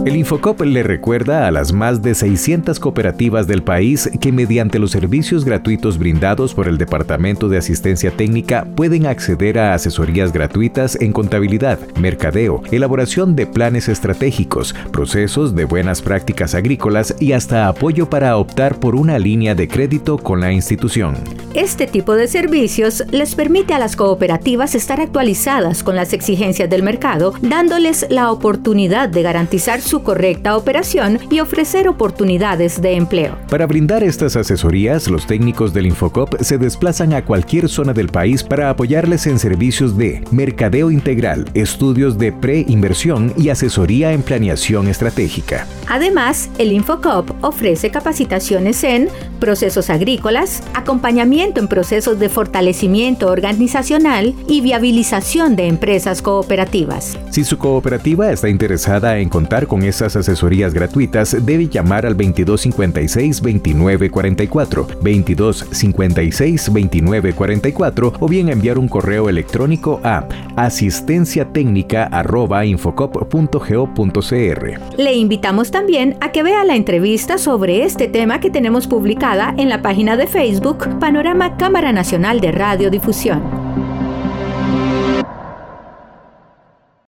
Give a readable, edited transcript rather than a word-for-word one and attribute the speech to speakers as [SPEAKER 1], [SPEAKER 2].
[SPEAKER 1] El Infocop le recuerda a las más de 600 cooperativas del país que mediante los servicios gratuitos brindados por el Departamento de Asistencia Técnica pueden acceder a asesorías gratuitas en contabilidad, mercadeo, elaboración de planes estratégicos, procesos de buenas prácticas agrícolas y hasta apoyo para optar por una línea de crédito con la institución.
[SPEAKER 2] Este tipo de servicios les permite a las cooperativas estar actualizadas con las exigencias del mercado, dándoles la oportunidad de garantizar su correcta operación y ofrecer oportunidades de empleo.
[SPEAKER 1] Para brindar estas asesorías, los técnicos del Infocop se desplazan a cualquier zona del país para apoyarles en servicios de mercadeo integral, estudios de preinversión y asesoría en planeación estratégica.
[SPEAKER 2] Además, el Infocop ofrece capacitaciones en procesos agrícolas, acompañamiento en procesos de fortalecimiento organizacional y viabilización de empresas cooperativas.
[SPEAKER 1] Si su cooperativa está interesada en contar con estas asesorías gratuitas, debe llamar al 2256-2944, 2256-2944 o bien enviar un correo electrónico a asistenciatecnica@infocop.go.cr.
[SPEAKER 2] Le invitamos también a que vea la entrevista sobre este tema que tenemos publicada en la página de Facebook Panorama Cámara Nacional de Radiodifusión.